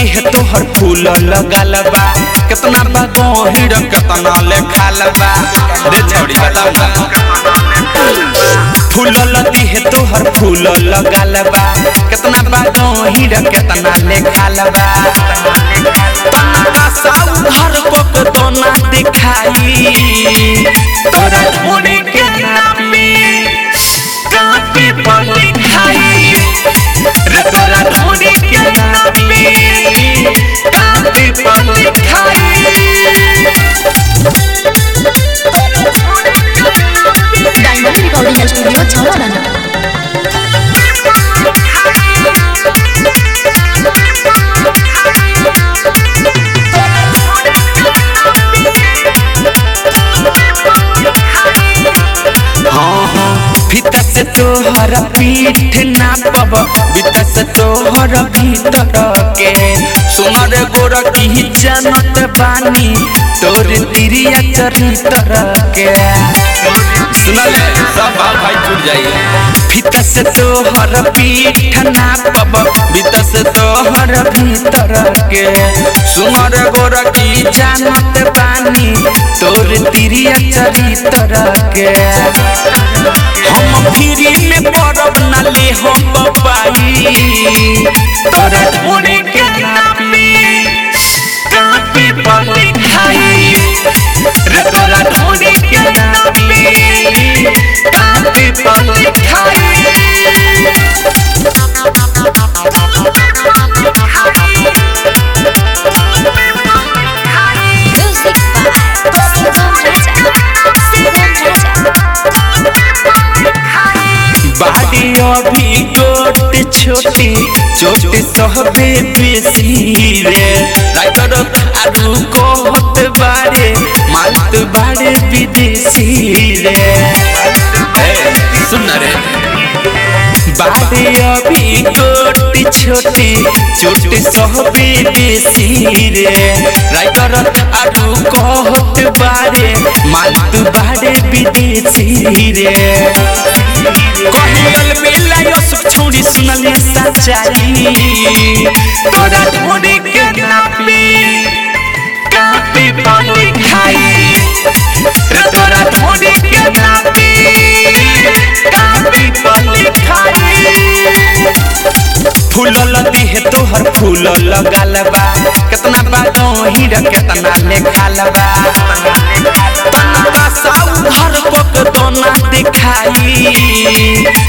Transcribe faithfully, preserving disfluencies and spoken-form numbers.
है तोहर फूल लगाल बा कितना बा गहिर कितना लेखाल बा रे छौड़ी बताओ ना फूल लती है तोहर फूल लगाल बा कितना बा गहिर कितना लेखाल बा सब घर को तो ना दिखाई तोरा ढूंढे के नापी कापी पर लिखाई रे तोरा ढूंढे के नापी कापी पर लिखाई डायमंड रिकॉर्डिंग स्टूडियो छौड़ा भीतर से तोहर पीठ ना पब भीतर से तोहर भीतर के सुनर गोर की जनत बानी तोर तिरिया चरितर के सुनले सब भाई छूट जाइए भीतर से तोहर पीठ ना पब भीतर से तोहर भीतर के सुनर गोर की जनत बानी तोर तिरिया चरितर के हम फिरी में परब ना ले हम पाई तोरा ढूंढे के नापी कापी पर लिखाई रे तोरा ढूंढे के नापी कापी पर लिखाई बाड़ी अभी गोट छोटी छोटी सहबे बेसी रे राइटर आरु कोहत बारे मालत बारे विदेशी रे सुन रे बाड़ी अभी गोट छोटी छोटी सहबे बेसी रे राइटर आरु कोहत बारे मालत बारे विदेशी रे कहल मिलायो सब छोड़ी सुनले सच्चाई तोरा ढूंढे के नापी कापी पर लिखाई रे तोरा ढूंढे के नापी कापी पर लिखाई फूल लती है तोहर फूल लगाल बा कितना बा गहिर कितना लेखाल बा सब घर को तो ना दिखाई